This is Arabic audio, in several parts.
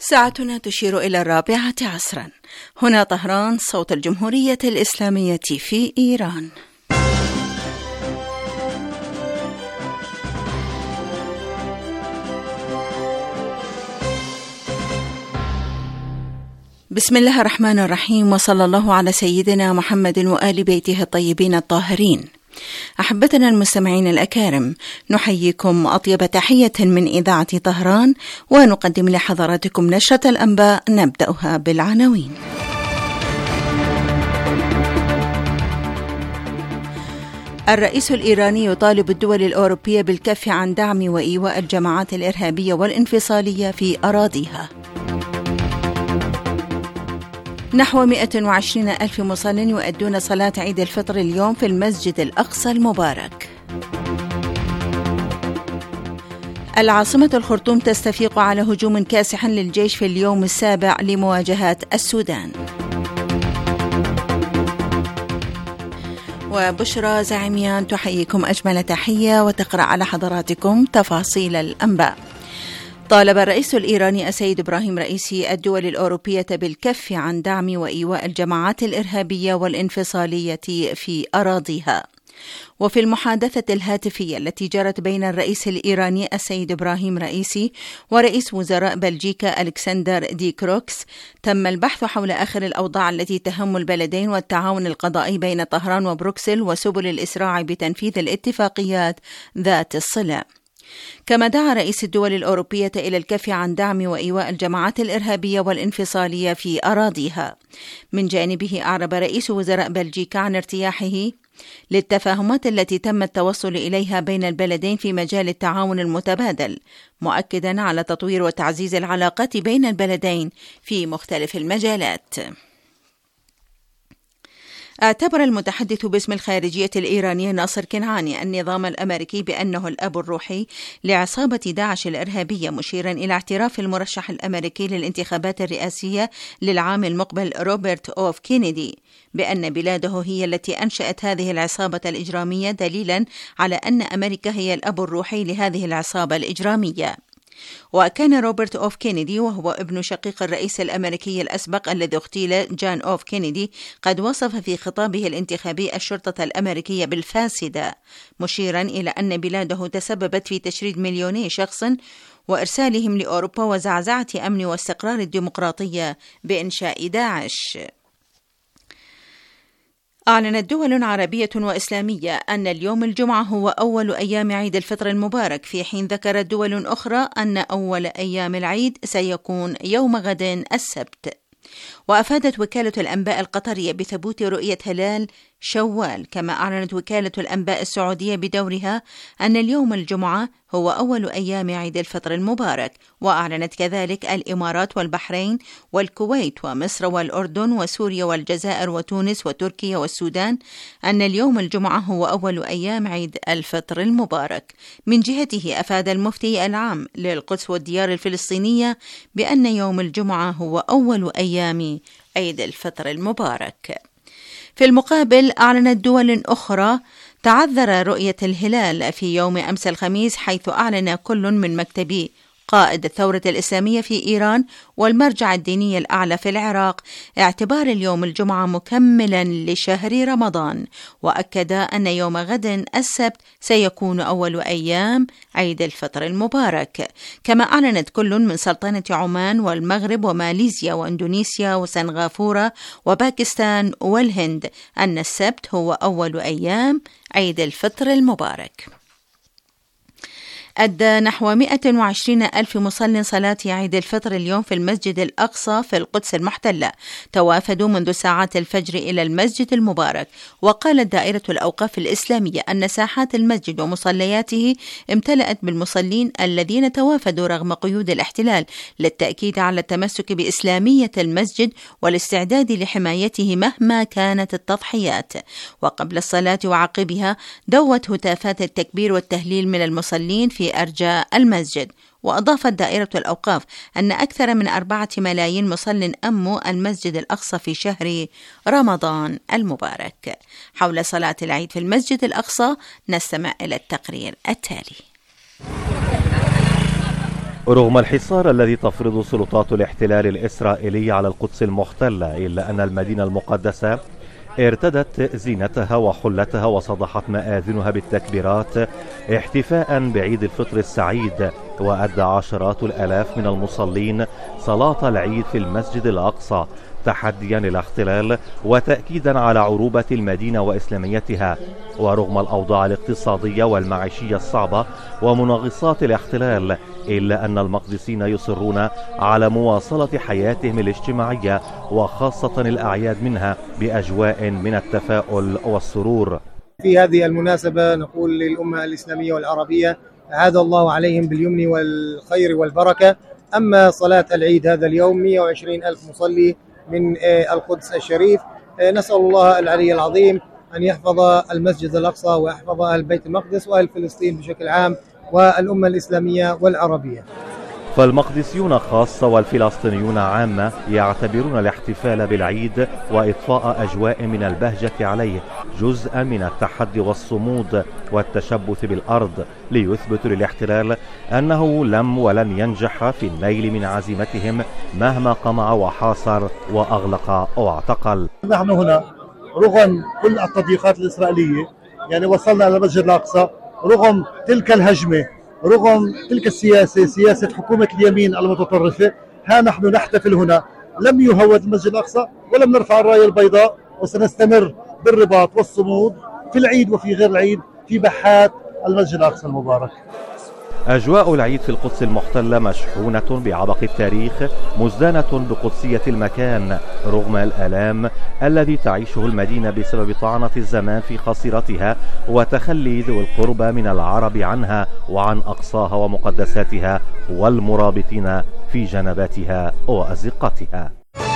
ساعتنا تشير إلى 4 عصرا. هنا طهران، صوت الجمهورية الإسلامية في إيران. بسم الله الرحمن الرحيم، وصلى الله على سيدنا محمد وآل بيته الطيبين الطاهرين. أحبتنا المستمعين الأكارم، نحييكم أطيب تحية من إذاعة طهران، ونقدم لحضراتكم نشرة الأنباء نبدأها بالعناوين. الرئيس الإيراني يطالب الدول الأوروبية بالكف عن دعم وإيواء الجماعات الإرهابية والانفصالية في أراضيها. نحو 120 ألف مصل يؤدون صلاة عيد الفطر اليوم في المسجد الأقصى المبارك. العاصمة الخرطوم تستفيق على هجوم كاسح للجيش في اليوم السابع لمواجهات السودان. وبشرى زعيميان تحييكم أجمل تحية وتقرأ على حضراتكم تفاصيل الأنباء. طالب الرئيس الإيراني السيد إبراهيم رئيسي الدول الأوروبية بالكف عن دعم وإيواء الجماعات الإرهابية والانفصالية في أراضيها. وفي المحادثة الهاتفية التي جرت بين الرئيس الإيراني السيد إبراهيم رئيسي ورئيس وزراء بلجيكا ألكسندر دي كروكس، تم البحث حول آخر الأوضاع التي تهم البلدين والتعاون القضائي بين طهران وبروكسل وسبل الإسراع بتنفيذ الاتفاقيات ذات الصلة. كما دعا رئيس الدول الأوروبية إلى الكف عن دعم وإيواء الجماعات الإرهابية والانفصالية في أراضيها. من جانبه أعرب رئيس وزراء بلجيكا عن ارتياحه للتفاهمات التي تم التوصل إليها بين البلدين في مجال التعاون المتبادل، مؤكدا على تطوير وتعزيز العلاقات بين البلدين في مختلف المجالات. اعتبر المتحدث باسم الخارجية الإيرانية ناصر كنعاني النظام الأمريكي بأنه الأب الروحي لعصابة داعش الإرهابية، مشيرا إلى اعتراف المرشح الأمريكي للانتخابات الرئاسية للعام المقبل روبرت أوف كينيدي بأن بلاده هي التي أنشأت هذه العصابة الإجرامية، دليلا على أن أمريكا هي الأب الروحي لهذه العصابة الإجرامية. وكان روبرت أوف كينيدي وهو ابن شقيق الرئيس الأمريكي الأسبق الذي اغتيل جان أوف كينيدي قد وصف في خطابه الانتخابي الشرطة الأمريكية بالفاسدة، مشيرا إلى أن بلاده تسببت في تشريد مليوني شخص وإرسالهم لأوروبا وزعزعة أمن واستقرار الديمقراطية بإنشاء داعش. أعلنت دول عربية وإسلامية أن اليوم الجمعة هو أول أيام عيد الفطر المبارك، في حين ذكرت دول أخرى أن أول أيام العيد سيكون يوم غد السبت. وأفادت وكالة الأنباء القطرية بثبوت رؤية هلال شوال، كما أعلنت وكالة الأنباء السعودية بدورها أن اليوم الجمعة هو أول أيام عيد الفطر المبارك. وأعلنت كذلك الإمارات والبحرين والكويت ومصر والأردن وسوريا والجزائر وتونس وتركيا والسودان أن اليوم الجمعة هو أول أيام عيد الفطر المبارك. من جهته أفاد المفتي العام للقدس والديار الفلسطينية بأن يوم الجمعة هو أول أيام عيد الفطر المبارك. في المقابل أعلنت دول أخرى تعذر رؤية الهلال في يوم أمس الخميس، حيث أعلن كل من مكتب قائد الثورة الإسلامية في إيران والمرجع الديني الأعلى في العراق اعتبار اليوم الجمعة مكملا لشهر رمضان، وأكد أن يوم غد السبت سيكون أول أيام عيد الفطر المبارك. كما أعلنت كل من سلطنة عمان والمغرب وماليزيا وإندونيسيا وسنغافورة وباكستان والهند أن السبت هو أول أيام عيد الفطر المبارك. أدى نحو 120 ألف مصل صلاة عيد الفطر اليوم في المسجد الأقصى في القدس المحتلة، توافدوا منذ ساعات الفجر إلى المسجد المبارك. وقالت دائرة الأوقاف الإسلامية أن ساحات المسجد ومصلياته امتلأت بالمصلين الذين توافدوا رغم قيود الاحتلال، للتأكيد على التمسك بإسلامية المسجد والاستعداد لحمايته مهما كانت التضحيات. وقبل الصلاة وعقبها دوت هتافات التكبير والتهليل من المصلين في أرجاء المسجد. وأضافت دائرة الأوقاف أن أكثر من 4 ملايين مصل أموا المسجد الأقصى في شهر رمضان المبارك. حول صلاة العيد في المسجد الأقصى نستمع إلى التقرير التالي. رغم الحصار الذي تفرض سلطات الاحتلال الإسرائيلي على القدس المحتلة، إلا أن المدينة المقدسة ارتدت زينتها وحلتها وصدحت مآذنها بالتكبيرات احتفاء بعيد الفطر السعيد. وأدى عشرات الآلاف من المصلين صلاة العيد في المسجد الأقصى تحديا للاحتلال وتأكيدا على عروبة المدينة وإسلاميتها. ورغم الأوضاع الاقتصادية والمعيشية الصعبة ومنغصات الاحتلال، إلا أن المقدسين يصرون على مواصلة حياتهم الاجتماعية وخاصة الأعياد منها بأجواء من التفاؤل والسرور. في هذه المناسبة نقول للأمة الإسلامية والعربية أعاد الله عليهم باليمن والخير والبركة. أما صلاة العيد هذا اليوم 120 ألف مصلي من القدس الشريف. نسأل الله العلي العظيم أن يحفظ المسجد الأقصى ويحفظ أهل بيت المقدس وأهل فلسطين بشكل عام والأمة الإسلامية والعربية. فالمقدسيون خاصة والفلسطينيون عامة يعتبرون الاحتفال بالعيد وإضفاء أجواء من البهجة عليه جزءا من التحدي والصمود والتشبث بالأرض، ليثبتوا للاحتلال أنه لم ولن ينجح في النيل من عزيمتهم مهما قمع وحاصر وأغلق واعتقل. نحن هنا رغم كل التضييقات الإسرائيلية وصلنا إلى المسجد الأقصى، رغم تلك الهجمة، رغم تلك السياسة، سياسة حكومة اليمين المتطرفة، ها نحن نحتفل هنا. لم يهود المسجد الأقصى ولم نرفع الراية البيضاء، وسنستمر بالرباط والصمود في العيد وفي غير العيد في باحات المسجد الأقصى المبارك. أجواء العيد في القدس المحتلة مشحونة بعبق التاريخ، مزدانة بقدسية المكان رغم الآلام الذي تعيشه المدينة بسبب طعنة الزمان في خاصرتها وتخلي ذوي القربى من العرب عنها وعن أقصاها ومقدساتها والمرابطين في جنباتها وأزقتها.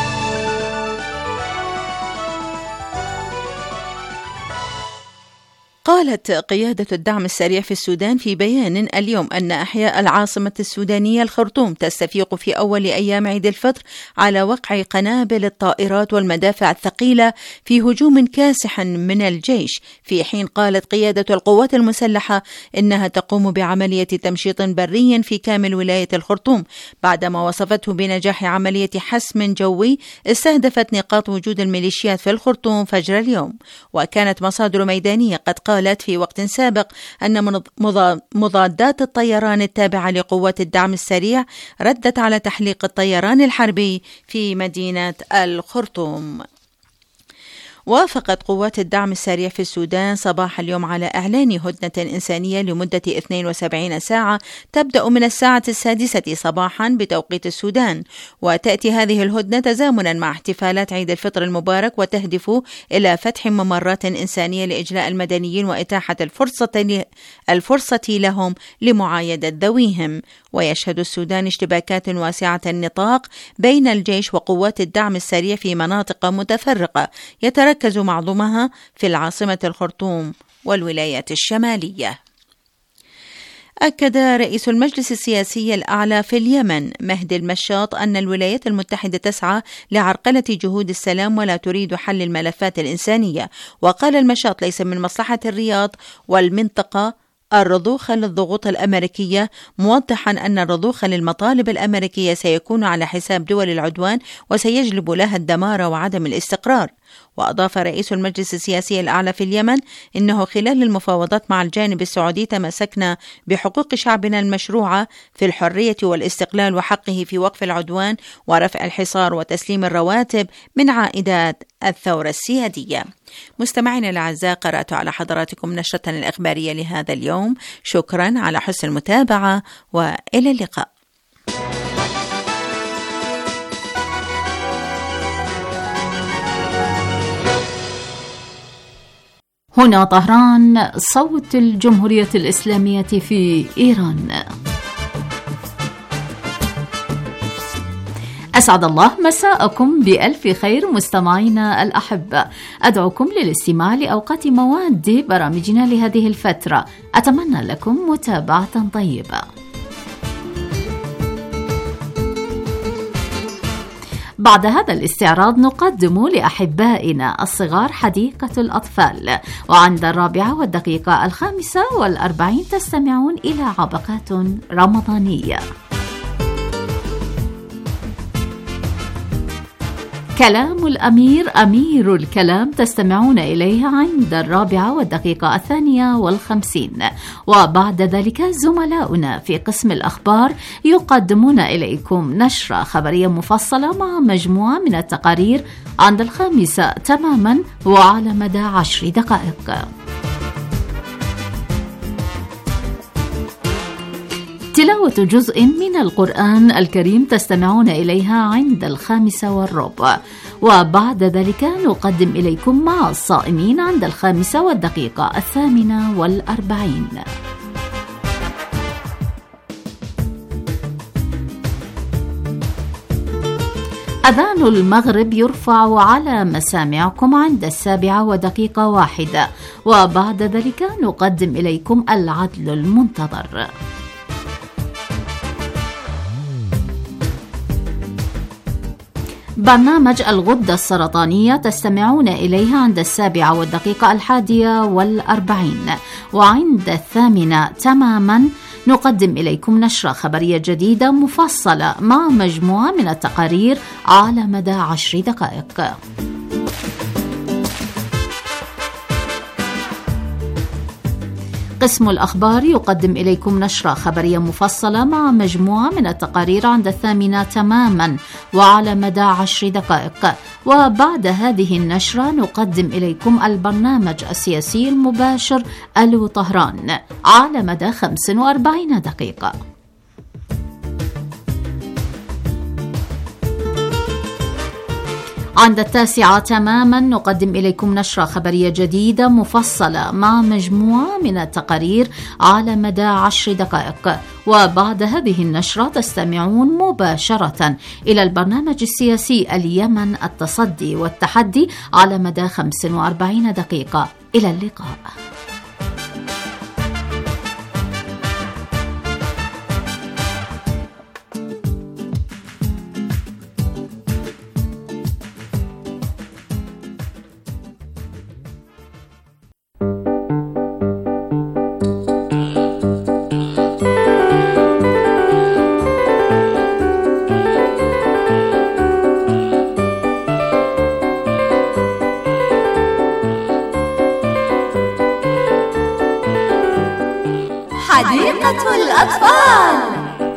قالت قيادة الدعم السريع في السودان في بيان اليوم أن أحياء العاصمة السودانية الخرطوم تستفيق في أول أيام عيد الفطر على وقع قنابل الطائرات والمدافع الثقيلة في هجوم كاسح من الجيش، في حين قالت قيادة القوات المسلحة إنها تقوم بعملية تمشيط بري في كامل ولاية الخرطوم بعدما وصفته بنجاح عملية حسم جوي استهدفت نقاط وجود الميليشيات في الخرطوم فجر اليوم. وكانت مصادر ميدانية قد قالت في وقت سابق أن مضادات الطيران التابعة لقوات الدعم السريع ردت على تحليق الطيران الحربي في مدينة الخرطوم. وافقت قوات الدعم السريع في السودان صباح اليوم على إعلان هدنة إنسانية لمدة 72 ساعة تبدأ من الساعة 6 صباحا بتوقيت السودان، وتأتي هذه الهدنة تزامنا مع احتفالات عيد الفطر المبارك وتهدف إلى فتح ممرات إنسانية لإجلاء المدنيين وإتاحة الفرصة لهم لمعايدة ذويهم. ويشهد السودان اشتباكات واسعة النطاق بين الجيش وقوات الدعم السريع في مناطق متفرقة يتركز معظمها في العاصمة الخرطوم والولايات الشمالية. أكد رئيس المجلس السياسي الأعلى في اليمن مهدي المشاط أن الولايات المتحدة تسعى لعرقلة جهود السلام ولا تريد حل الملفات الإنسانية. وقال المشاط ليس من مصلحة الرياض والمنطقة الرضوخ للضغوط الأمريكية، موضحا أن الرضوخ للمطالب الأمريكية سيكون على حساب دول العدوان وسيجلب لها الدمار وعدم الاستقرار. وأضاف رئيس المجلس السياسي الأعلى في اليمن إنه خلال المفاوضات مع الجانب السعودي تمسكنا بحقوق شعبنا المشروعة في الحرية والاستقلال وحقه في وقف العدوان ورفع الحصار وتسليم الرواتب من عائدات الثورة السيادية. مستمعينا الأعزاء، قرأت على حضراتكم نشرتنا الإخبارية لهذا اليوم. شكرا على حسن المتابعة وإلى اللقاء. هنا طهران، صوت الجمهورية الإسلامية في إيران. أسعد الله مساءكم بألف خير مستمعينا الأحبة. أدعوكم للاستماع لأوقات مواد برامجنا لهذه الفترة. أتمنى لكم متابعة طيبة. بعد هذا الاستعراض نقدم لأحبائنا الصغار حديقة الأطفال، وعند 4:05:45 تستمعون إلى عبقات رمضانية. كلام الأمير أمير الكلام تستمعون إليه عند 4:52. وبعد ذلك زملاؤنا في قسم الأخبار يقدمون إليكم نشرة خبرية مفصلة مع مجموعة من التقارير عند 5 تماما وعلى مدى 10 دقائق. تلاوة جزء من القرآن الكريم تستمعون إليها عند 5:15. وبعد ذلك نقدم إليكم مع الصائمين عند 5:48. أذان المغرب يرفع على مسامعكم عند 7:01. وبعد ذلك نقدم إليكم العدل المنتظر. برنامج الغدة السرطانية تستمعون إليها عند 7:41. وعند 8 تماما نقدم إليكم نشرة خبرية جديدة مفصلة مع مجموعة من التقارير على مدى 10 دقائق. قسم الأخبار يقدم إليكم نشرة خبرية مفصلة مع مجموعة من التقارير عند 8 تماما وعلى مدى 10 دقائق. وبعد هذه النشرة نقدم إليكم البرنامج السياسي المباشر ألو طهران على مدى 45 دقيقة. عند 9 تماما نقدم إليكم نشرة خبرية جديدة مفصلة مع مجموعة من التقارير على مدى 10 دقائق. وبعد هذه النشرة تستمعون مباشرة إلى البرنامج السياسي اليمن التصدي والتحدي على مدى 45 دقيقة. إلى اللقاء. حديقة الأطفال.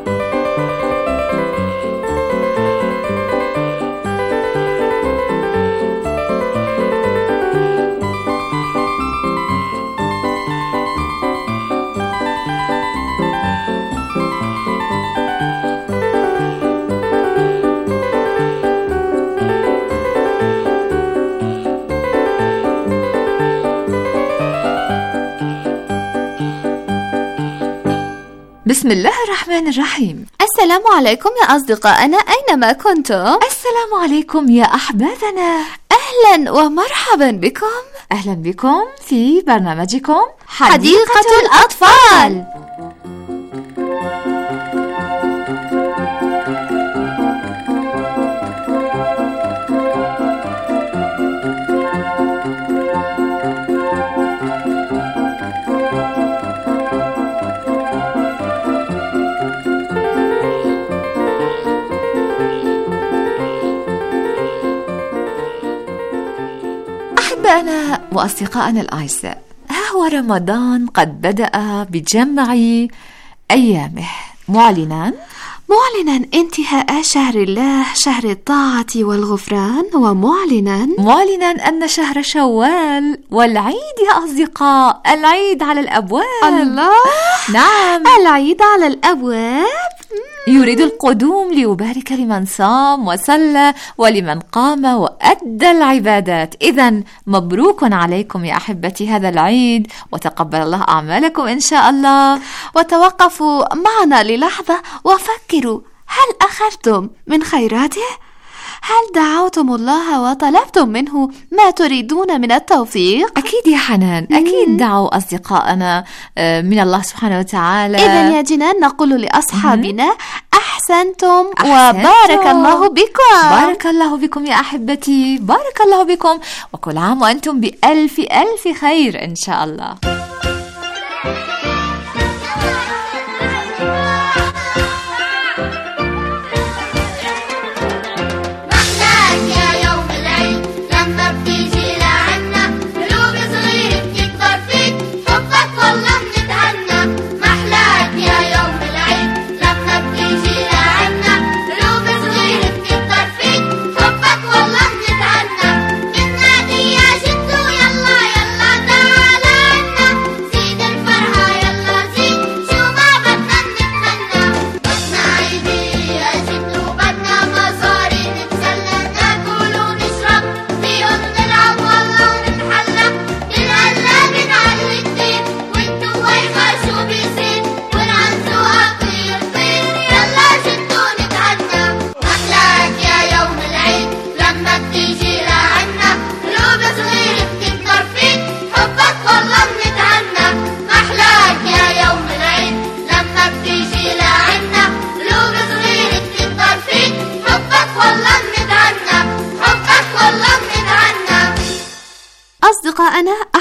بسم الله الرحمن الرحيم. السلام عليكم يا أصدقائنا أينما كنتم. السلام عليكم يا أحبابنا. أهلا ومرحبا بكم. أهلا بكم في برنامجكم حديقة الأطفال. أحبائنا وأصدقائنا الأعزاء، ها هو رمضان قد بدأ بجمع أيامه معلنا انتهاء شهر الله، شهر الطاعة والغفران، ومعلنا أن شهر شوال والعيد يا أصدقاء، العيد على الأبواب. الله، نعم، العيد على الأبواب. يريد القدوم ليبارك لمن صام وصلى ولمن قام وأدى العبادات. إذن مبروك عليكم يا أحبتي هذا العيد، وتقبل الله أعمالكم إن شاء الله. وتوقفوا معنا للحظة وفكروا، هل أخذتم من خيراته؟ هل دعوتم الله وطلبتم منه ما تريدون من التوفيق؟ أكيد يا حنان، أكيد دعوا أصدقائنا من الله سبحانه وتعالى. إذن يا جنان نقول لأصحابنا أحسنتم وبارك الله بكم. بارك الله بكم يا أحبتي، بارك الله بكم، وكل عام وأنتم بألف ألف خير إن شاء الله. يا يوم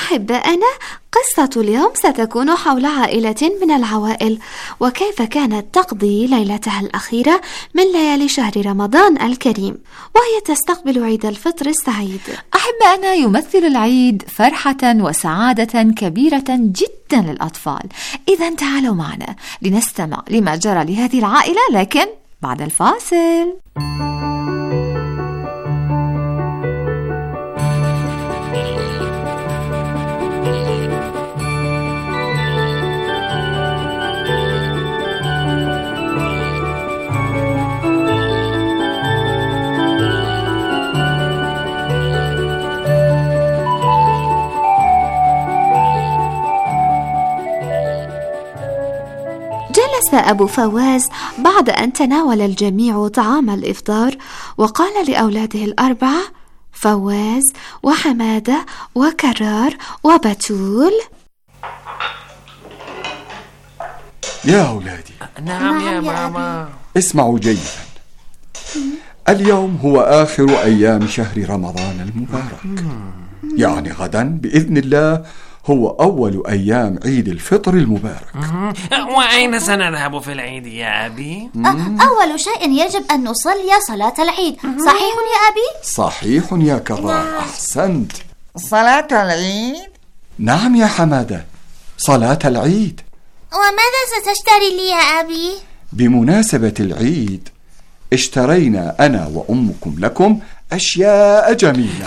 أحبائنا، قصة اليوم ستكون حول عائلة من العوائل وكيف كانت تقضي ليلتها الأخيرة من ليالي شهر رمضان الكريم، وهي تستقبل عيد الفطر السعيد. أحبائنا، يمثل العيد فرحة وسعادة كبيرة جدا للأطفال. إذن تعالوا معنا لنستمع لما جرى لهذه العائلة، لكن بعد الفاصل. جلس أبو فواز بعد أن تناول الجميع طعام الإفطار وقال لأولاده الأربعة فواز وحمادة وكرار وبتول: يا أولادي. نعم يا ماما. اسمعوا جيدا، اليوم هو آخر أيام شهر رمضان المبارك، يعني غدا بإذن الله هو أول أيام عيد الفطر المبارك. وأين سنذهب في العيد يا أبي؟ أول شيء يجب أن نصلي صلاة العيد، صحيح يا أبي؟ صحيح يا كرار، أحسنت. صلاة العيد؟ نعم يا حمادة، صلاة العيد. وماذا ستشتري لي يا أبي؟ بمناسبة العيد اشترينا أنا وأمكم لكم أشياء جميلة.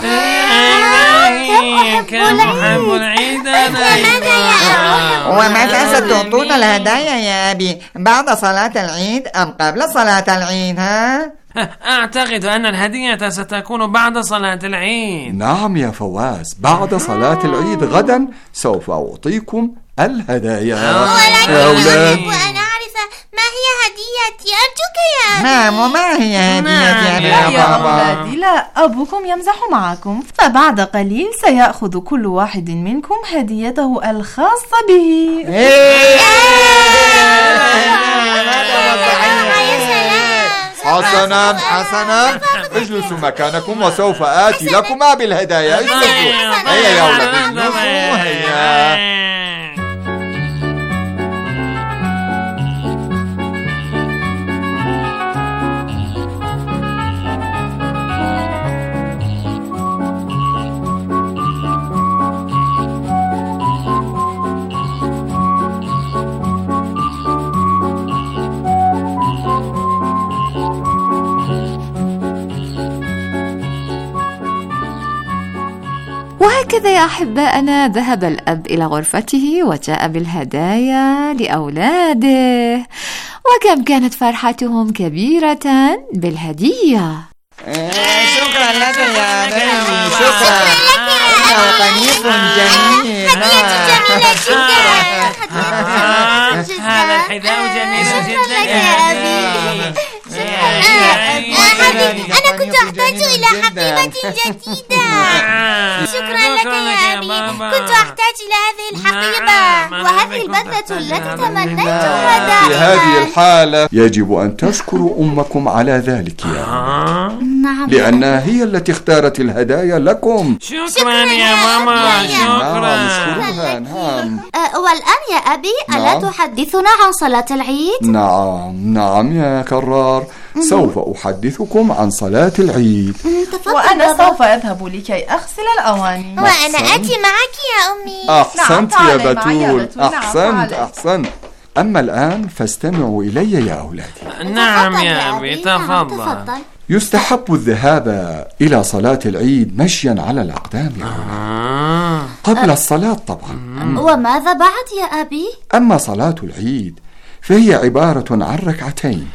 كم أحب العيد أنا. ومتى ستعطون الهدايا يا أبي؟ بعد صلاة العيد أم قبل صلاة العيد؟ أعتقد أن الهدية ستكون بعد صلاة العيد. نعم يا فواز، بعد صلاة العيد غدا سوف أعطيكم الهدايا. يا أولاد، وأنا أعرف ما هي هديتي، أرجوك يا أبي. نعم، وما هي هديتي يا أولادي؟ لا، أبوكم يمزح معكم، فبعد قليل سيأخذ كل واحد منكم هديته الخاصة به. حسنا، اجلسوا مكانكم وسوف آتي لكما بالهدايا. اجلسوا. هيا يا أولاد، اجلسوا. هيا. وهكذا يا أحبائنا ذهب الأب إلى غرفته وجاء بالهدايا لأولاده، وكم كانت فرحتهم كبيرة بالهدية. شكرا لك يا بني، شكرا. إنه قميص جميل. هذا الحذاء جميل جدا يا أبي. أنا كنت أحتاج إلى حقيبة جديدة. شكرا لك يا أبي، كنت أحتاج إلى هذه الحقيبة وهذه البدلة التي تمنيتها دائما. في هذه الحالة يجب أن تشكروا أمكم على ذلك يا نعم، لأنها هي التي اختارت الهدايا لكم. شكرا يا ماما. شكرا. نعم. والآن يا أبي، ألا تحدثنا عن صلاة العيد؟ نعم يا كرار، سوف أحدثكم عن صلاة العيد. وأنا سوف أذهب لكي أغسل الأواني. وأنا آتي معك يا أمي. أحسنت يا بتول، أحسنت. أما الآن فاستمعوا إلي يا أولادي. نعم يا أبي، تفضل. يستحب الذهاب إلى صلاة العيد مشيا على الأقدام قبل الصلاة طبعا. وماذا بعد يا أبي؟ أما صلاة العيد فهي عبارة عن ركعتين.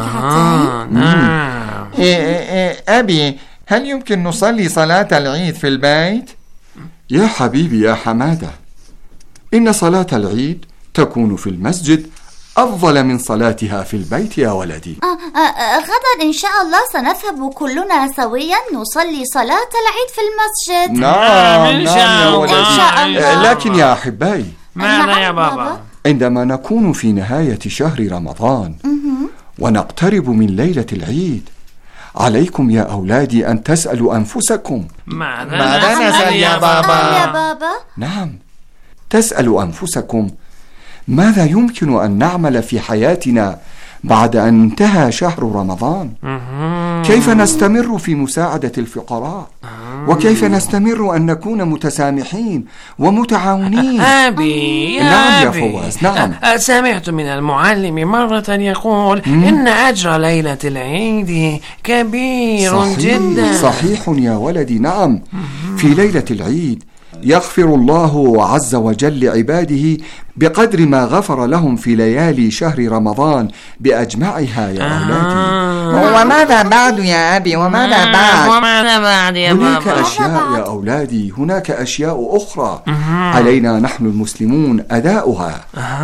نعم. أبي، هل يمكن نصلي صلاة العيد في البيت؟ يا حبيبي يا حمادة، إن صلاة العيد تكون في المسجد أفضل من صلاتها في البيت يا ولدي. غدا إن شاء الله سنذهب كلنا سويا نصلي صلاة العيد في المسجد. نعم يا ولدي. لكن يا أحبائي، ماذا يا بابا؟ عندما نكون في نهاية شهر رمضان ونقترب من ليلة العيد، عليكم يا أولادي أن تسألوا أنفسكم. ماذا نسأل يا بابا؟ نعم، تسألوا أنفسكم ماذا يمكن أن نعمل في حياتنا بعد أن انتهى شهر رمضان؟ كيف نستمر في مساعدة الفقراء؟ وكيف نستمر أن نكون متسامحين ومتعاونين؟ أبي نعم يا فواز، نعم. سمعت من المعلم مرة يقول إن أجر ليلة العيد كبير جدا. صحيح يا ولدي، نعم. في ليلة العيد يغفر الله عز وجل لعباده بقدر ما غفر لهم في ليالي شهر رمضان بأجمعها يا أولادي. وماذا بعد يا أبي؟ وماذا بعد يا بابا؟ هناك أشياء يا أولادي، هناك أشياء أخرى علينا نحن المسلمون أداؤها.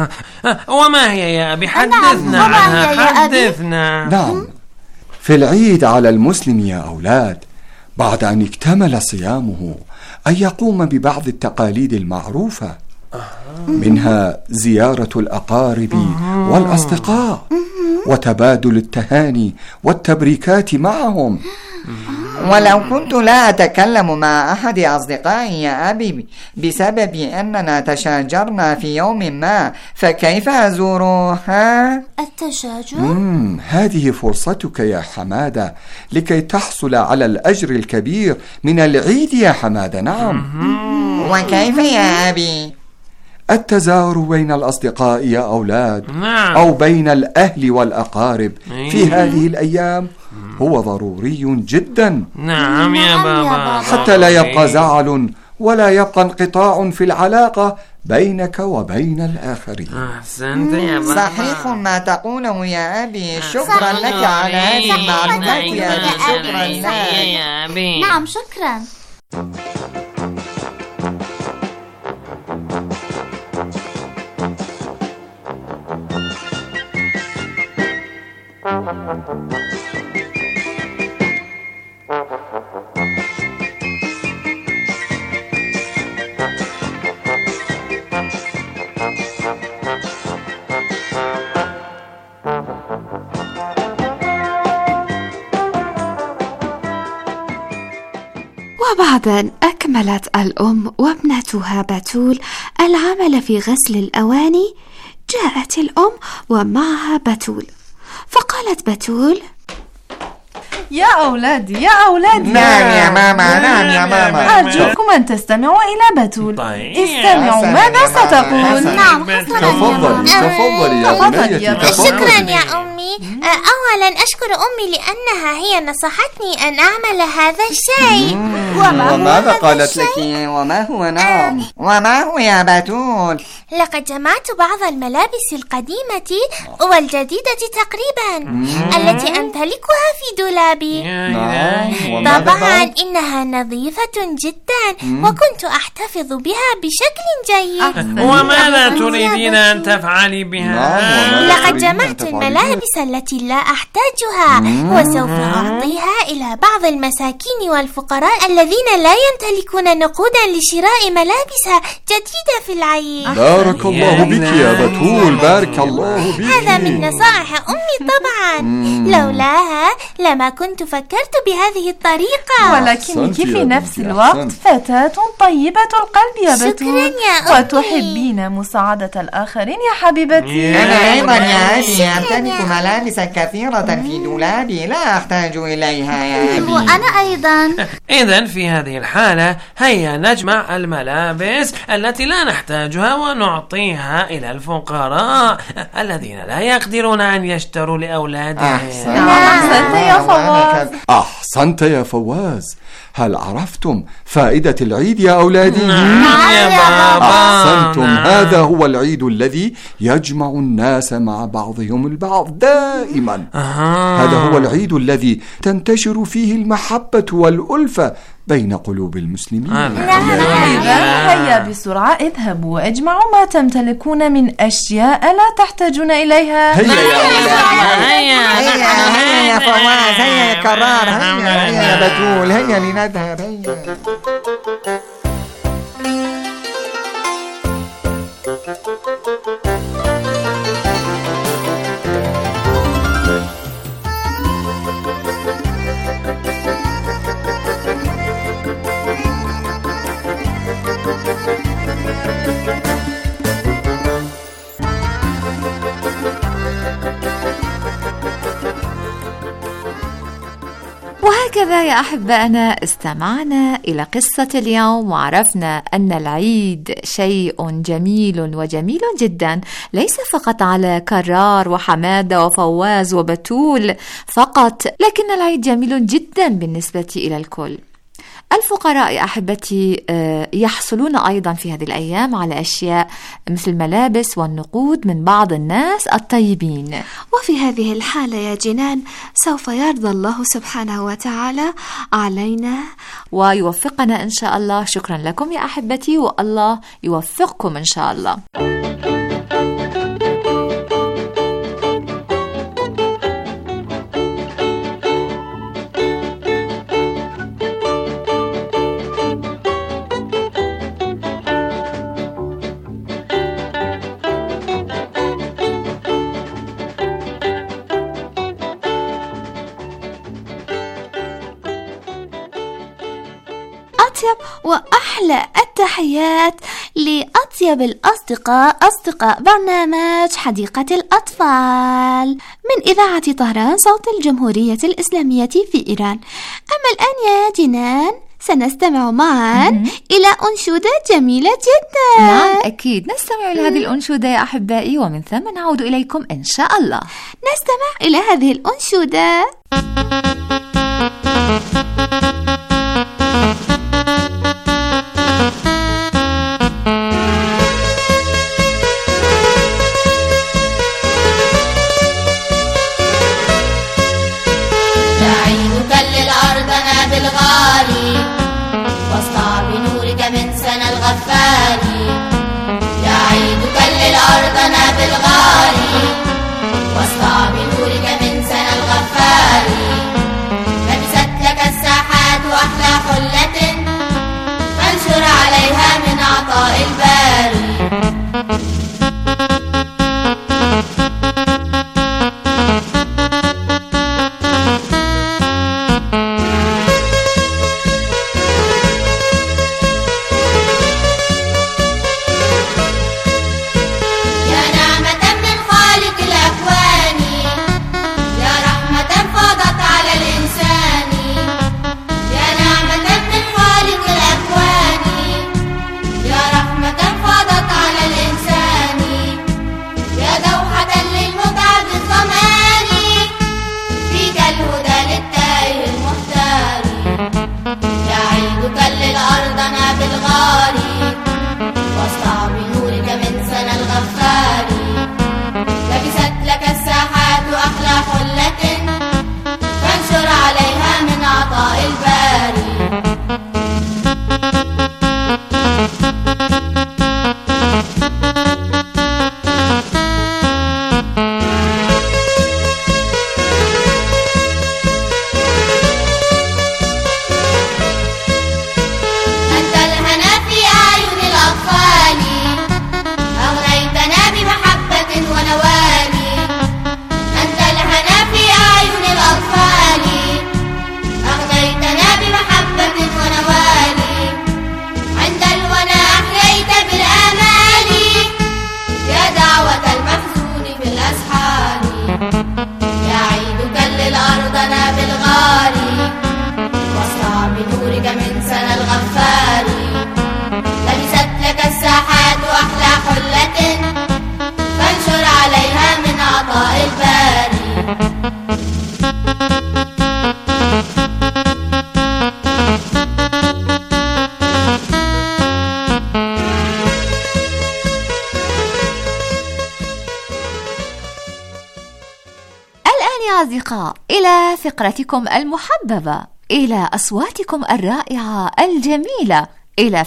وما هي يا أبي؟ حدثنا عنها، حدثنا. نعم، في العيد على المسلم يا أولاد بعد أن اكتمل صيامه أن يقوم ببعض التقاليد المعروفة، منها زيارة الأقارب والأصدقاء وتبادل التهاني والتبريكات معهم. ولو كنت لا أتكلم مع أحد أصدقائي يا أبي بسبب أننا تشاجرنا في يوم ما، فكيف أزوره؟ التشاجر؟ هذه فرصتك يا حمادة لكي تحصل على الأجر الكبير من العيد يا حمادة. نعم. وكيف يا أبي؟ التزاور بين الأصدقاء يا أولاد، نعم. أو بين الأهل والأقارب في هذه الأيام هو ضروري جدا. نعم يا بابا. حتى لا يبقى زعل ولا يبقى انقطاع في العلاقة بينك وبين الآخرين. أحسنت يا بابا. صحيح ما تقوله يا أبي. شكرا لك على هذه المعلومات يا أبي. شكرا لك. نعم شكرا. وبعد أن أكملت الأم وابنتها بتول العمل في غسل الأواني، جاءت الأم ومعها بتول، فقالت بتول: يا أولادي يا أولادي. نعم يا ماما، نعم يا ماما. أرجوكم أن تستمعوا إلى بتول. استمعوا ماذا ستقول. نعم، تفضلي يا بنيتي. شكرا يا أمي. أولا أشكر أمي لأنها هي نصحتني أن أعمل هذا الشيء. وماذا قالت لك؟ وما هو؟ نعم. وما هو يا بتول؟ لقد جمعت بعض الملابس القديمة والجديدة تقريبا التي أمتلكها في دولابي. طبعا إنها نظيفة جدا وكنت أحتفظ بها بشكل جيد. وماذا تريدين أن تفعلي بها؟ لقد جمعت الملابس التي لا أحتاجها وسوف أعطيها إلى بعض المساكين والفقراء الذين لا يمتلكون نقودا لشراء ملابس جديدة في العيد. بارك الله بك يا بتول، بارك الله بك. هذا من نصائح أمي طبعا. لولاها لما كنت فكرت بهذه الطريقة. ولكنك في نفس الوقت فتاة طيبة القلب يا بتول. شكرا يا أمي. وتحبين مساعدة الآخرين يا حبيبتي. أنا أيضا يا أبي أمتلك ملابس كثيرة في دولابي لا أحتاج إليها يا أبي. وأنا أيضا. إذن في هذه الحالة هيا نجمع الملابس التي لا نحتاجها ونعطيها إلى الفقراء الذين لا يقدرون أن يشتروا لأولادهم. أحسنت يا فواز. أحسنت يا فواز. هل عرفتم فائدة العيد يا أولادي؟ نعم يا بابا. أحسنتم. هذا هو العيد الذي يجمع الناس مع بعضهم البعض دائما. هذا هو العيد الذي تنتشر فيه المحبة والألفة بين قلوب المسلمين. هيا بسرعة اذهبوا واجمعوا ما تمتلكون من أشياء لا تحتاجون إليها. هيا يا فواز، هيا يا كرار، هيا يا بتول، هيا لنذهب. هيا. وهكذا يا أحبائنا استمعنا إلى قصة اليوم وعرفنا أن العيد شيء جميل وجميل جدا، ليس فقط على كرار وحمادة وفواز وبتول فقط، لكن العيد جميل جدا بالنسبة إلى الكل. الفقراء يا أحبتي يحصلون أيضا في هذه الأيام على أشياء مثل الملابس والنقود من بعض الناس الطيبين. وفي هذه الحالة يا جنان سوف يرضى الله سبحانه وتعالى علينا ويوفقنا إن شاء الله. شكرا لكم يا أحبتي، والله يوفقكم إن شاء الله. وأحلى التحيات لأطيب الأصدقاء، أصدقاء برنامج حديقة الأطفال من إذاعة طهران صوت الجمهورية الإسلامية في إيران. أما الآن يا جنان سنستمع معا إلى أنشودة جميلة جدا. نعم أكيد نستمع إلى هذه الأنشودة يا أحبائي، ومن ثم نعود إليكم إن شاء الله. نستمع إلى هذه الأنشودة. أصدقاء إلى فقرتكم المحببة، إلى أصواتكم الرائعة الجميلة، إلى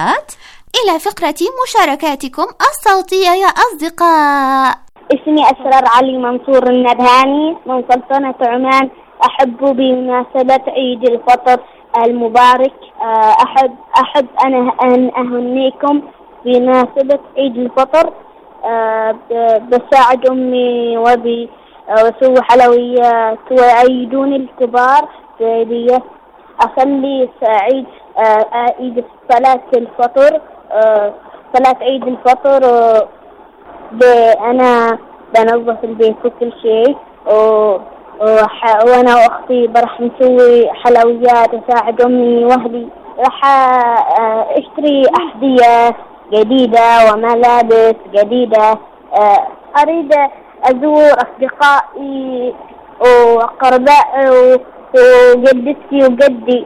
فقرة مشاركاتكم الصوتية يا أصدقاء. اسمي أسرار علي منصور النبهاني من سلطنة عمان. أحب بمناسبة عيد الفطر المبارك أحب أن أهنيكم بمناسبة عيد الفطر. بساعد أمي وسوي حلويات ويعيدون الكبار أخلي سعيد عيد صلاة الفطر. صلاة عيد الفطر أنا بنظف البيت وكل شيء وأنا وأختي راح نسوي حلويات وساعد أمي وأهلي. راح أشتري أحذية جديدة وملابس جديدة. أريد أزور أصدقائي وأقربائي وجدتي وجدي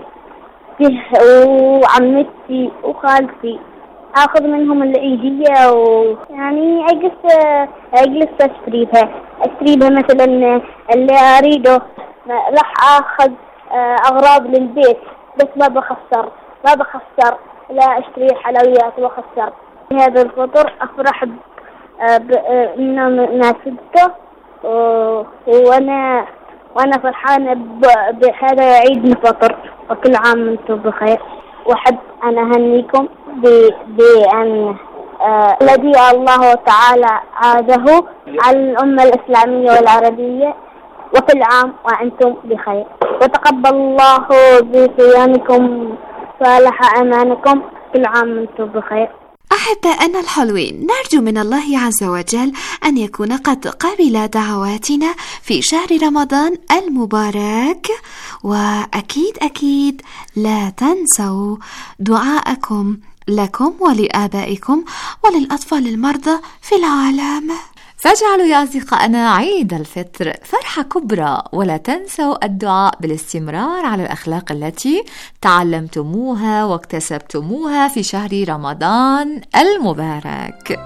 وعمتي وخالتي، أخذ منهم العيدية ويعني أجلس أشتري بها مثلا اللي أريده. راح أخذ أغراض للبيت بس ما بخسر لا أشتري حلويات وأخسر. هذا الفطر أفرح إنه مناسبته وأنا فرحانة بهذا عيد الفطر، وكل عام وأنتم بخير. وأحب أن أهنيكم بأن الذي الله تعالى عاده على الأمة الإسلامية والعربية، وكل عام وأنتم بخير، وتقبل الله بصيامكم صالح أعمالكم، كل عام وأنتم بخير. أحبائنا الحلوين، نرجو من الله عز وجل أن يكون قد قبل دعواتنا في شهر رمضان المبارك، وأكيد لا تنسوا دعاءكم لكم ولآبائكم وللأطفال المرضى في العالم. فاجعلوا يا أصدقائنا عيد الفطر فرحة كبرى، ولا تنسوا الدعاء بالاستمرار على الأخلاق التي تعلمتموها واكتسبتموها في شهر رمضان المبارك.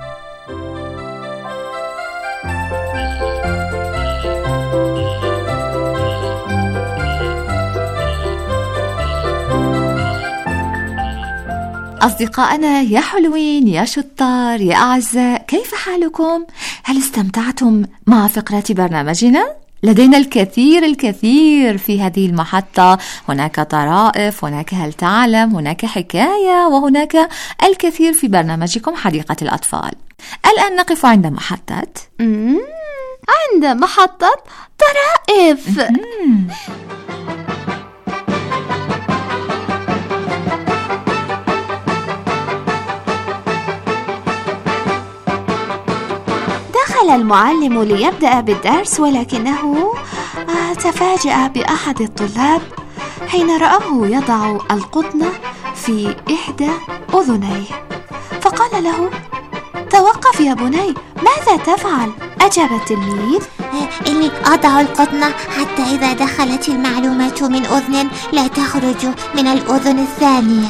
أصدقائنا يا حلوين يا شطار يا أعزاء، كيف حالكم؟ هل استمتعتم مع فقرات برنامجنا؟ لدينا الكثير في هذه المحطة، هناك طرائف، هناك هل تعلم، هناك حكاية، وهناك الكثير في برنامجكم حديقة الأطفال. الآن نقف عند محطة طرائف. دخل المعلم ليبدأ بالدرس، ولكنه تفاجأ بأحد الطلاب حين رآه يضع القطن في إحدى أذنيه، فقال له: توقف يا بني، ماذا تفعل؟ أجاب التلميذ: إني أضع القطن حتى إذا دخلت المعلومات من أذن لا تخرج من الأذن الثانية.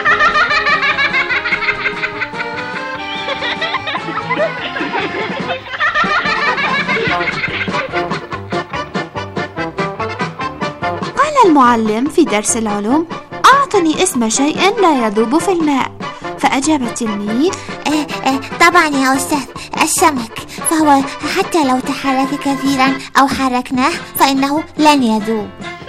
قال المعلم في درس العلوم: أعطني اسم شيء لا يذوب في الماء. فأجاب التلميذ: طبعا يا أستاذ، السمك، فهو حتى لو تحرك كثيرا أو حركناه فإنه لن يذوب.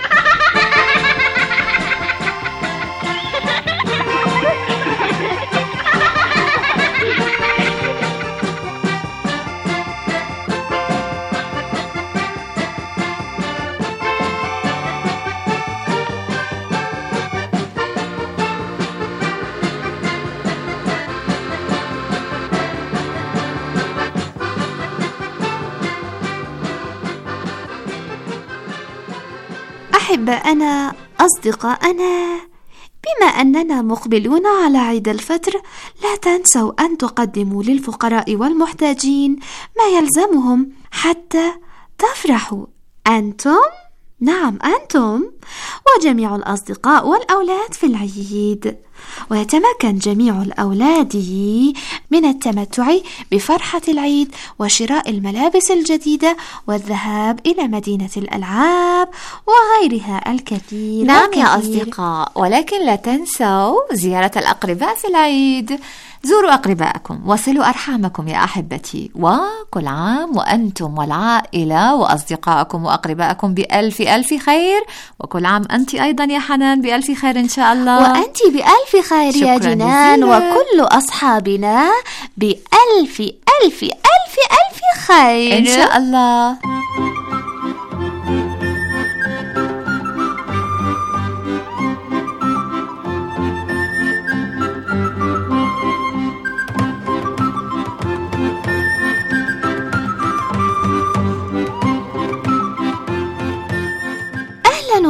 أحبائنا أصدقائنا، بما أننا مقبلون على عيد الفطر، لا تنسوا أن تقدموا للفقراء والمحتاجين ما يلزمهم حتى تفرحوا أنتم، نعم أنتم وجميع الأصدقاء والأولاد في العيد، ويتمكن جميع الأولاد من التمتع بفرحة العيد وشراء الملابس الجديدة والذهاب إلى مدينة الألعاب وغيرها الكثير. نعم يا أصدقاء، ولكن لا تنسوا زيارة الأقرباء في العيد. زوروا أقرباءكم، وصلوا أرحامكم يا أحبتي، وكل عام وأنتم والعائلة وأصدقائكم وأقربائكم بألف خير، وكل عام أنت أيضا يا حنان بألف خير إن شاء الله، وأنت بألف خير يا جنان، وكل أصحابنا بألف ألف ألف ألف خير إن شاء الله.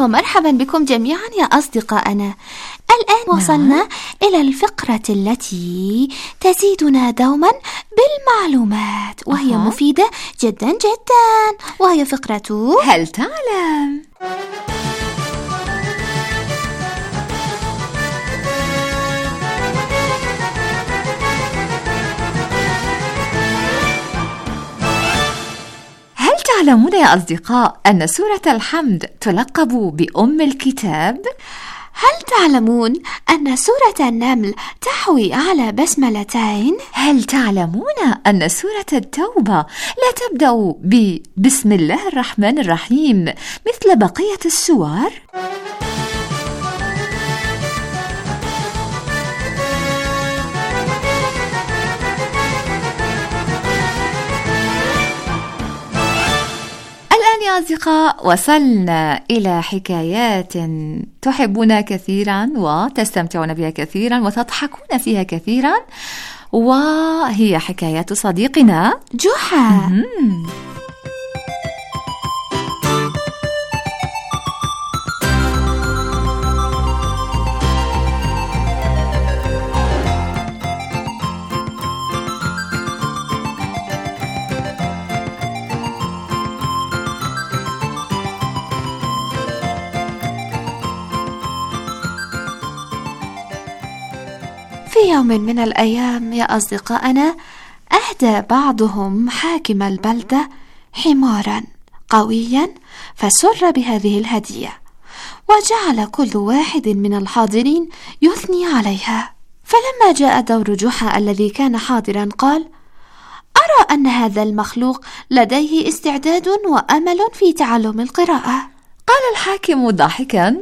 ومرحبا بكم جميعا يا أصدقائنا. الآن وصلنا إلى الفقرة التي تزيدنا دوما بالمعلومات، وهي مفيدة جدا جدا، وهي فقرة هل تعلم؟ هل تعلمون يا أصدقاء أن سورة الحمد تلقب بأم الكتاب؟ هل تعلمون أن سورة النمل تحوي على بسملتين؟ هل تعلمون أن سورة التوبة لا تبدأ بسم الله الرحمن الرحيم مثل بقية السور؟ يا أصدقاء وصلنا إلى حكايات تحبونها كثيرا وتستمتعون بها كثيرا وتضحكون فيها كثيرا، وهي حكايات صديقنا جحا. في يوم من الأيام يا أصدقائنا أهدى بعضهم حاكم البلدة حمارا قويا، فسر بهذه الهدية وجعل كل واحد من الحاضرين يثني عليها. فلما جاء دور جحا الذي كان حاضرا قال: أرى أن هذا المخلوق لديه استعداد وأمل في تعلم القراءة. قال الحاكم ضاحكا: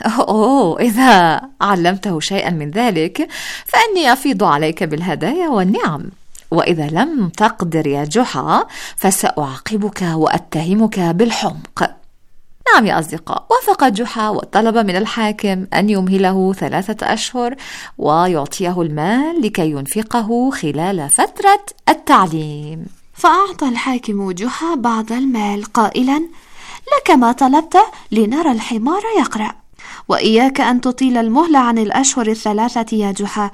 إذا علمته شيئا من ذلك فإني أفيض عليك بالهدايا والنعم، وإذا لم تقدر يا جحا فسأعاقبك وأتهمك بالحمق. نعم يا أصدقاء، وافق جحا وطلب من الحاكم أن يمهله 3 أشهر ويعطيه المال لكي ينفقه خلال فترة التعليم. فأعطى الحاكم جحا بعض المال قائلا: لك ما طلبت لنرى الحمار يقرأ، وإياك أن تطيل المهلة عن الأشهر 3 يا جحا،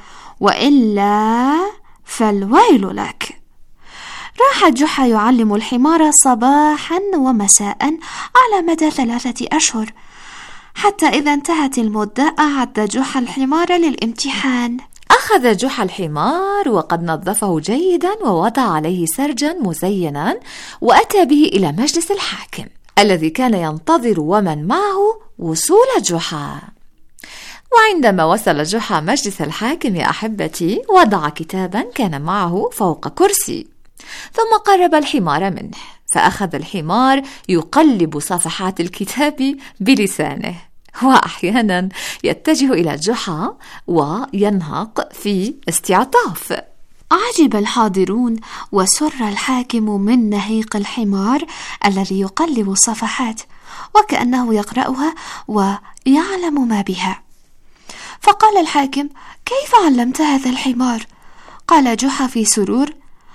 وإلا فالويل لك. راح جحا يعلم الحمار صباحا ومساء على مدى 3 أشهر، حتى إذا انتهت المدة أعد جحا الحمار للامتحان. أخذ جحا الحمار وقد نظفه جيدا ووضع عليه سرجا مزينا، وأتى به إلى مجلس الحاكم الذي كان ينتظر ومن معه وصول جحا. وعندما وصل جحا مجلس الحاكم يا أحبتي وضع كتابا كان معه فوق كرسي، ثم قرب الحمار منه، فأخذ الحمار يقلب صفحات الكتاب بلسانه، وأحيانا يتجه إلى جحا وينهق في استعطاف. أعجب الحاضرون وسر الحاكم من نهيق الحمار الذي يقلب الصفحات وكأنه يقرأها ويعلم ما بها. فقال الحاكم: كيف علمت هذا الحمار؟ قال جحا في سرور: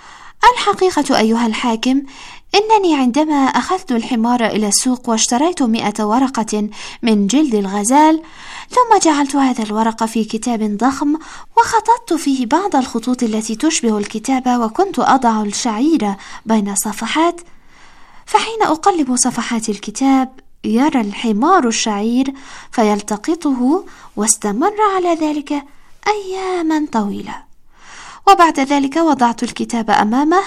الحقيقة أيها الحاكم، إنني عندما أخذت الحمار إلى السوق واشتريت 100 ورقة من جلد الغزال، ثم جعلت هذا الورق في كتاب ضخم وخططت فيه بعض الخطوط التي تشبه الكتابة، وكنت أضع الشعير بين صفحات، فحين أقلب صفحات الكتاب يرى الحمار الشعير فيلتقطه، واستمر على ذلك أياما طويلة. وبعد ذلك وضعت الكتاب أمامه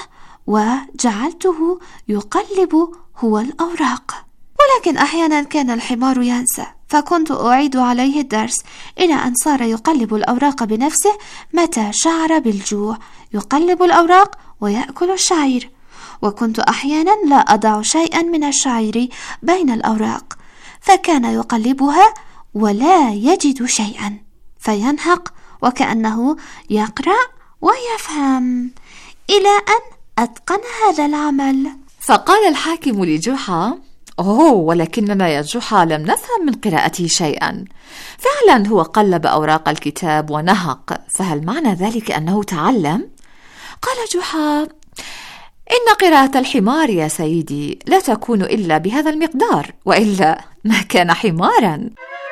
وجعلته يقلب هو الأوراق، ولكن أحيانا كان الحمار ينسى، فكنت أعيد عليه الدرس إلى أن صار يقلب الأوراق بنفسه متى شعر بالجوع، يقلب الأوراق ويأكل الشعير، وكنت أحيانا لا أضع شيئا من الشعير بين الأوراق، فكان يقلبها ولا يجد شيئا، فينهق وكأنه يقرأ ويفهم، إلى أن أتقن هذا العمل. فقال الحاكم لجحا: ولكننا يا جحا لم نفهم من قراءته شيئا، فعلا هو قلب أوراق الكتاب ونهق، فهل معنى ذلك أنه تعلم؟ قال جحا: إن قراءة الحمار يا سيدي لا تكون إلا بهذا المقدار، وإلا ما كان حماراً.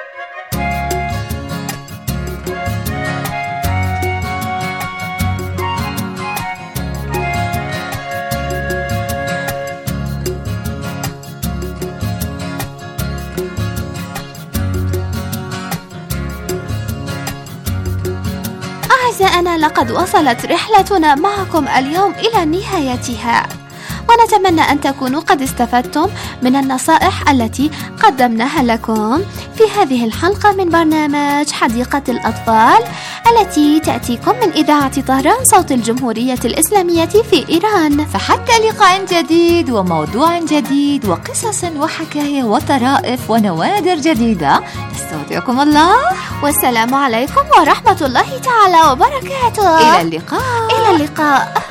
أعزائنا، لقد وصلت رحلتنا معكم اليوم إلى نهايتها، ونتمنى أن تكونوا قد استفدتم من النصائح التي قدمناها لكم في هذه الحلقة من برنامج حديقة الأطفال التي تأتيكم من إذاعة طهران صوت الجمهورية الإسلامية في إيران. فحتى لقاء جديد وموضوع جديد وقصص وحكاية وطرائف ونوادر جديدة، نستودعكم الله، والسلام عليكم ورحمة الله تعالى وبركاته. إلى اللقاء. إلى اللقاء.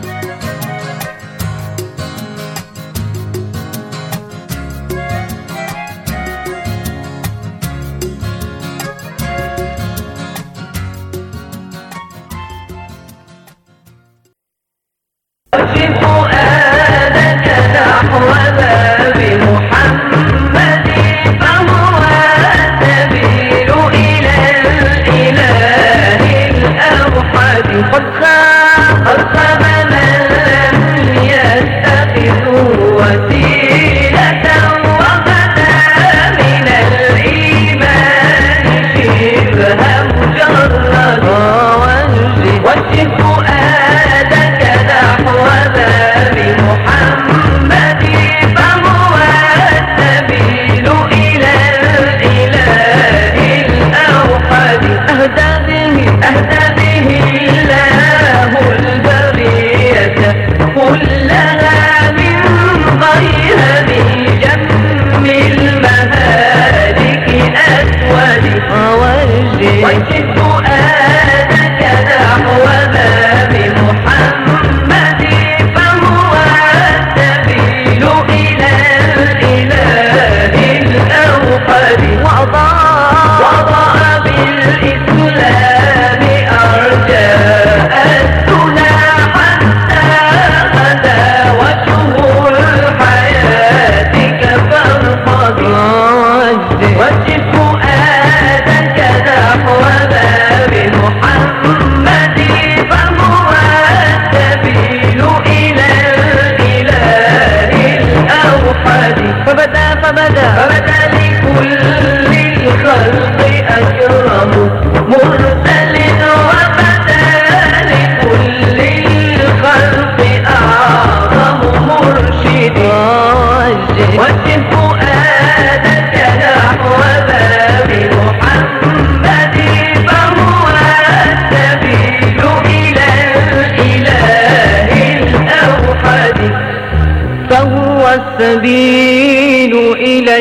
السبيل إلى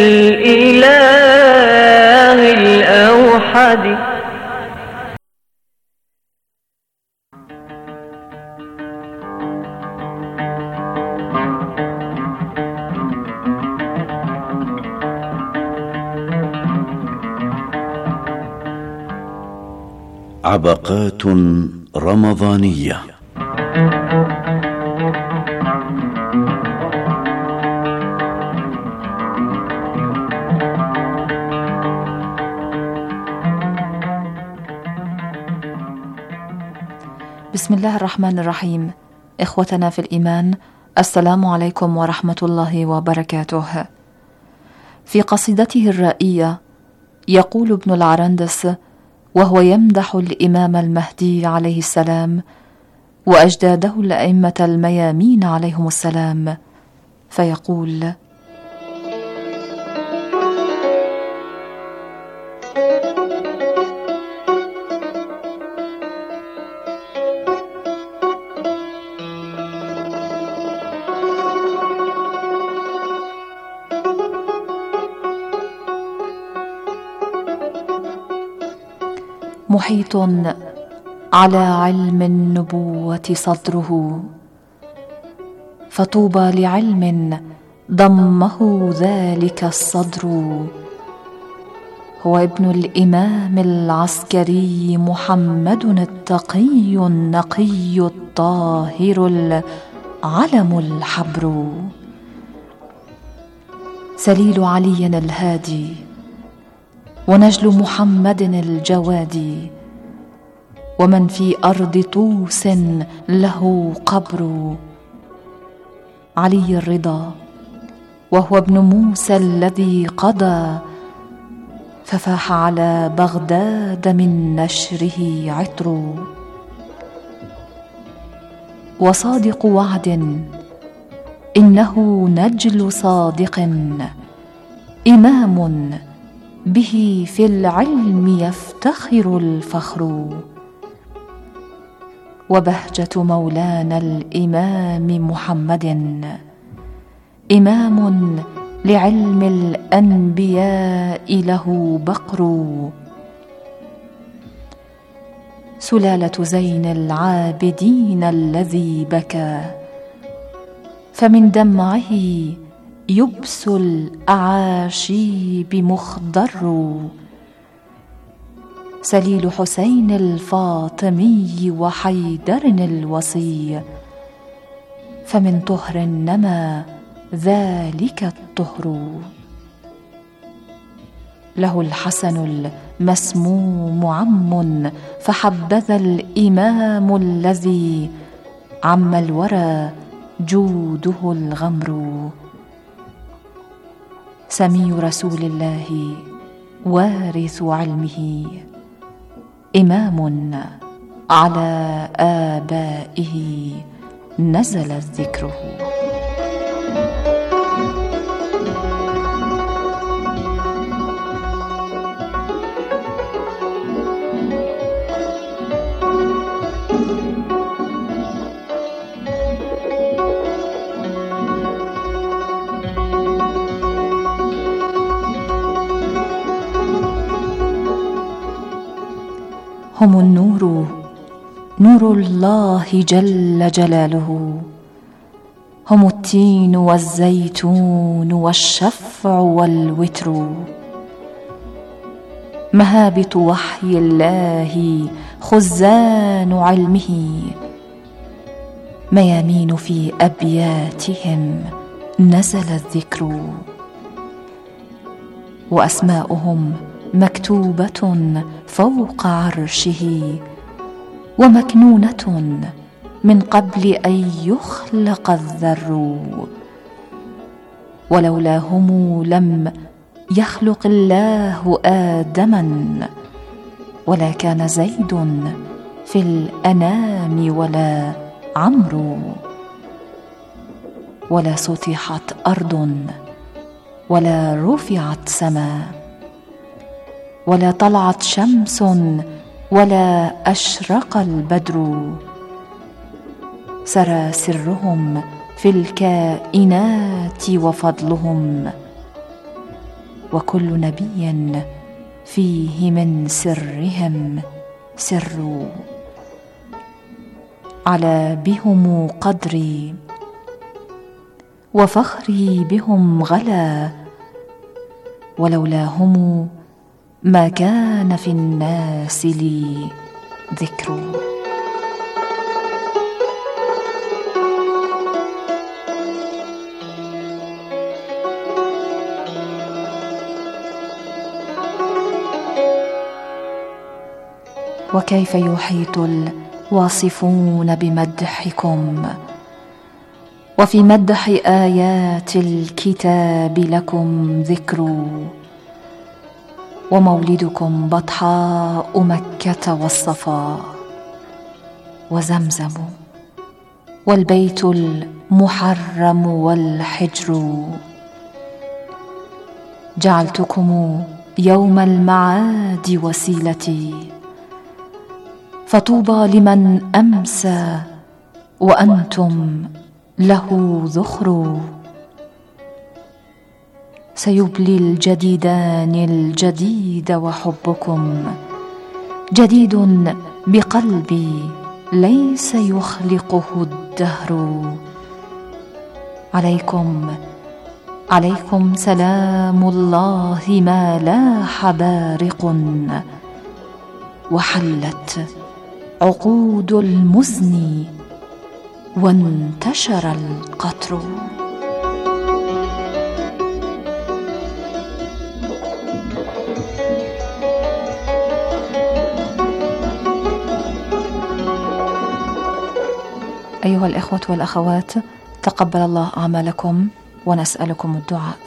الإله الأوحد. عبقات رمضانية. بسم الله الرحمن الرحيم. إخوتنا في الإيمان، السلام عليكم ورحمة الله وبركاته. في قصيدته الرائية يقول ابن العرندس وهو يمدح الإمام المهدي عليه السلام وأجداده الأئمة الميامين عليهم السلام، فيقول: محيط على علم النبوة صدره، فطوبى لعلم ضمه ذلك الصدر. هو ابن الإمام العسكري محمد التقي النقي الطاهر علم الحبر. سليل علي الهادي ونجل محمد الجواد، ومن في أرض طوس له قبر. علي الرضا وهو ابن موسى الذي قضى، ففاح على بغداد من نشره عطر. وصادق وعد إنه نجل صادق، إمام به في العلم يفتخر الفخر. وبهجة مولانا الإمام محمد، إمام لعلم الأنبياء له بقر. سلالة زين العابدين الذي بكى، فمن دمعه يبس الأعاشيب مخضر. سليل حسين الفاطمي وحيدر الوصي، فمن طهر نما ذلك الطهر. له الحسن المسموم عم، فحبذا الإمام الذي عم الورى جوده الغمر. سمي رسول الله وارث علمه، إمام على آبائه نزل ذكره. هم النور، نور الله جل جلاله. هم التين والزيتون والشفع والوتر. مهابط وحي الله خزان علمه، ميامين في أبياتهم نزل الذكر. وأسماؤهم مكتوبة فوق عرشه، ومكنونة من قبل أن يخلق الذر. ولولاهم لم يخلق الله آدما، ولا كان زيد في الأنام ولا عمرو. ولا سطحت أرض، ولا رفعت سماء، ولا طلعت شمس، ولا أشرق البدر. سرى سرهم في الكائنات وفضلهم، وكل نبي فيه من سرهم سر. على بهم قدري، وفخري بهم غلا، ولولاهم ما كان في الناس لي ذكر. وكيف يحيط الواصفون بمدحكم، وفي مدح آيات الكتاب لكم ذكر. ومولدكم بطحاء مكة والصفا وزمزم، والبيت المحرم والحجر. جعلتكم يوم المعاد وسيلتي، فطوبى لمن أمسى وأنتم له ذخر. سيبلي الجديدان الجديد، وحبكم جديد بقلبي ليس يخلقه الدهر. عليكم سلام الله ما لاح بارق، وحلت عقود المزن وانتشر القطر. أيها الإخوة والأخوات، تقبل الله أعمالكم ونسألكم الدعاء.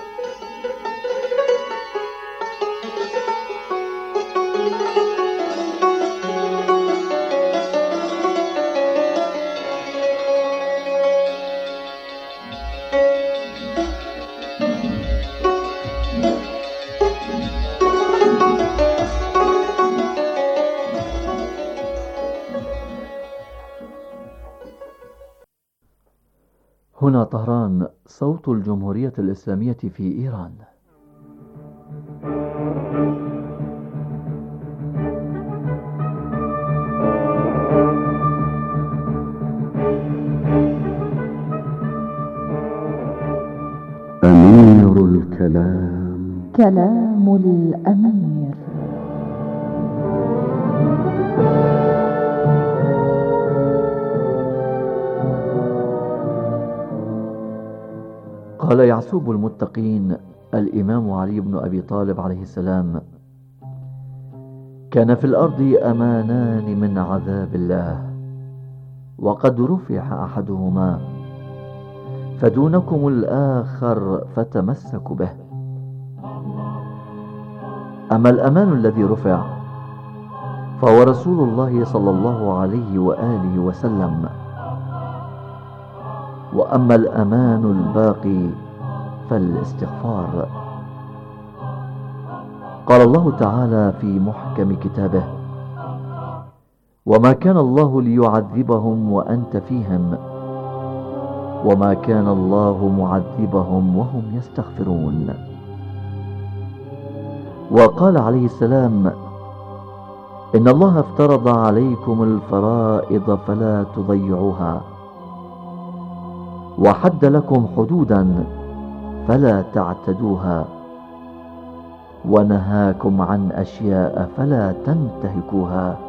هنا طهران، صوت الجمهورية الإسلامية في إيران. أمير الكلام، كلام الأمير. قال يعسوب المتقين الإمام علي بن أبي طالب عليه السلام: كان في الأرض أمانان من عذاب الله، وقد رفع أحدهما فدونكم الآخر فتمسكوا به. أما الأمان الذي رفع فهو رسول الله صلى الله عليه وآله وسلم، وأما الأمان الباقي فالاستغفار. قال الله تعالى في محكم كتابه: وما كان الله ليعذبهم وأنت فيهم وما كان الله معذبهم وهم يستغفرون. وقال عليه السلام: إن الله افترض عليكم الفرائض فلا تضيعوها، وحد لكم حدودا فلا تعتدوها، ونهاكم عن أشياء فلا تنتهكوها،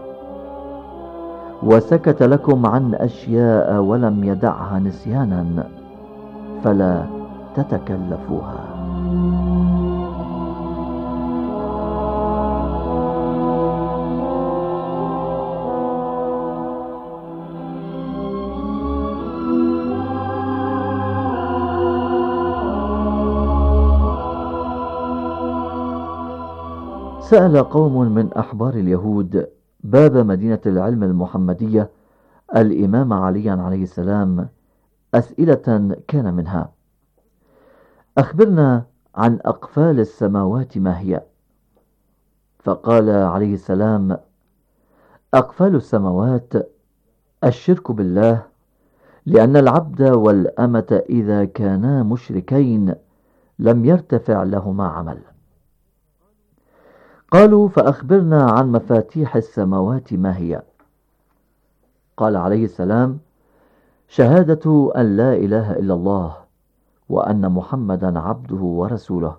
وسكت لكم عن أشياء ولم يدعها نسيانا فلا تتكلفوها. سأل قوم من أحبار اليهود باب مدينة العلم المحمدية الإمام علي عليه السلام أسئلة كان منها: أخبرنا عن أقفال السماوات ما هي؟ فقال عليه السلام: أقفال السماوات الشرك بالله، لأن العبد والأمة إذا كانا مشركين لم يرتفع لهما عمل. قالوا: فأخبرنا عن مفاتيح السماوات ما هي؟ قال عليه السلام: شهادة أن لا إله إلا الله وأن محمدا عبده ورسوله.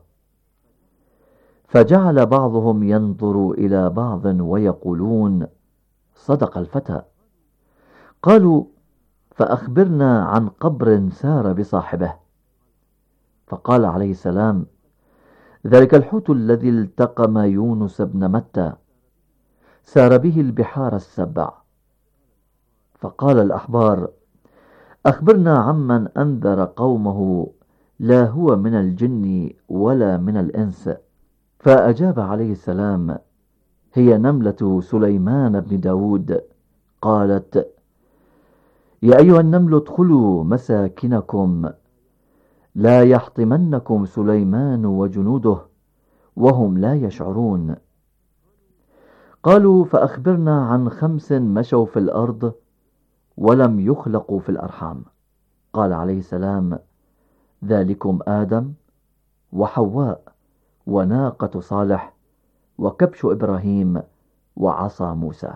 فجعل بعضهم ينظر إلى بعض ويقولون: صدق الفتى. قالوا: فأخبرنا عن قبر سار بصاحبه. فقال عليه السلام: ذلك الحوت الذي التقم يونس بن متى، سار به البحار السبع. فقال الأحبار: أخبرنا عمن أنذر قومه لا هو من الجن ولا من الإنس. فأجاب عليه السلام: هي نملة سليمان بن داود. قالت: يا أيها النمل ادخلوا مساكنكم لا يحطمنكم سليمان وجنوده وهم لا يشعرون. قالوا: فأخبرنا عن 5 مشوا في الأرض ولم يخلقوا في الأرحام. قال عليه السلام: ذلكم آدم وحواء وناقة صالح وكبش إبراهيم وعصا موسى.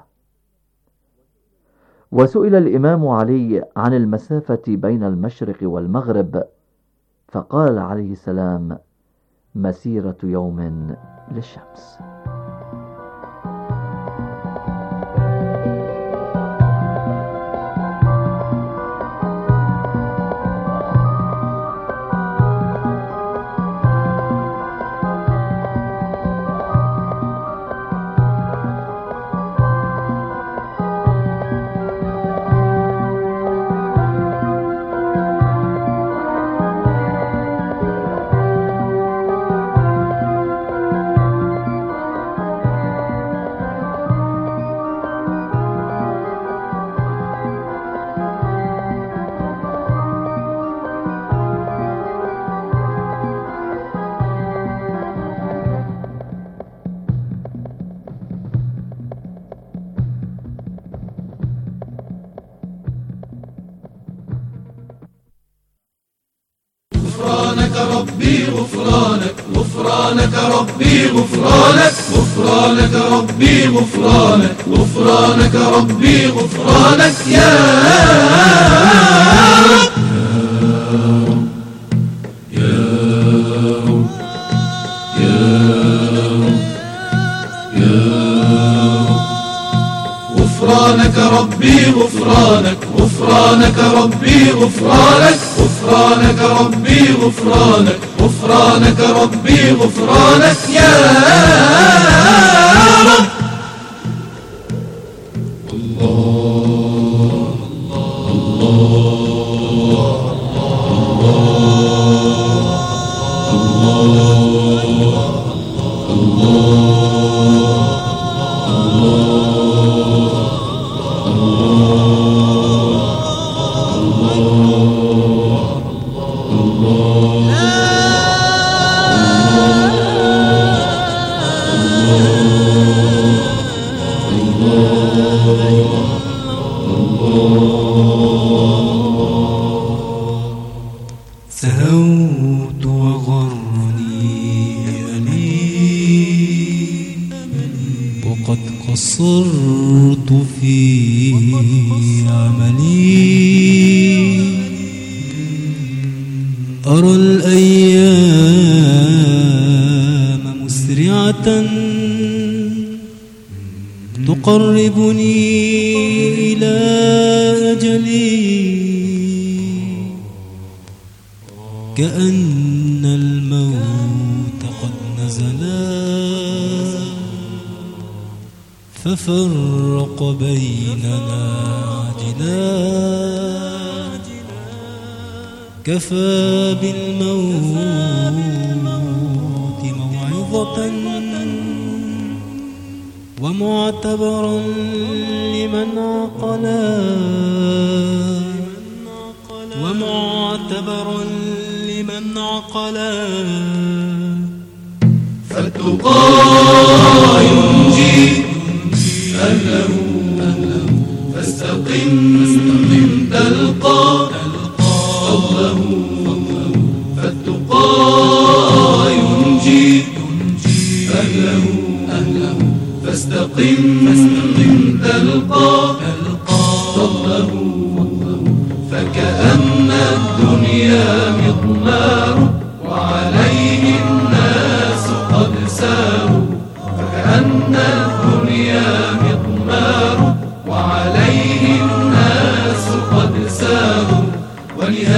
وسئل الإمام علي عن المسافة بين المشرق والمغرب، فقال عليه السلام: مسيرة يوم للشمس. غفرانك ربي غفرانك غفرانك ربي غفرانك غفرانك ربي غفرانك غفرانك ربي غفرانك يا رب يا رب يا رب يا رب غفرانك ربي غفرانك غفرانك ربي غفرانك غفرانك ربي غفرانك غفرانك ربي غفرانك يا رب الله سهوت وغرني أملي وقد قصرت في عملي أرى الأيام مسرعة تقربني إلى أجلي كأن الموت قد نزلا ففرق بيننا عاجلا كفى بالموت موعظة ومعتبرا لمن عقلا ومعتبرا لمن عقلا فالتقى ينجي أهله فاستقم تلقى فضله فالتقى ينجي أهله فاستقم تلقى فضله فكأن الدنيا مضمار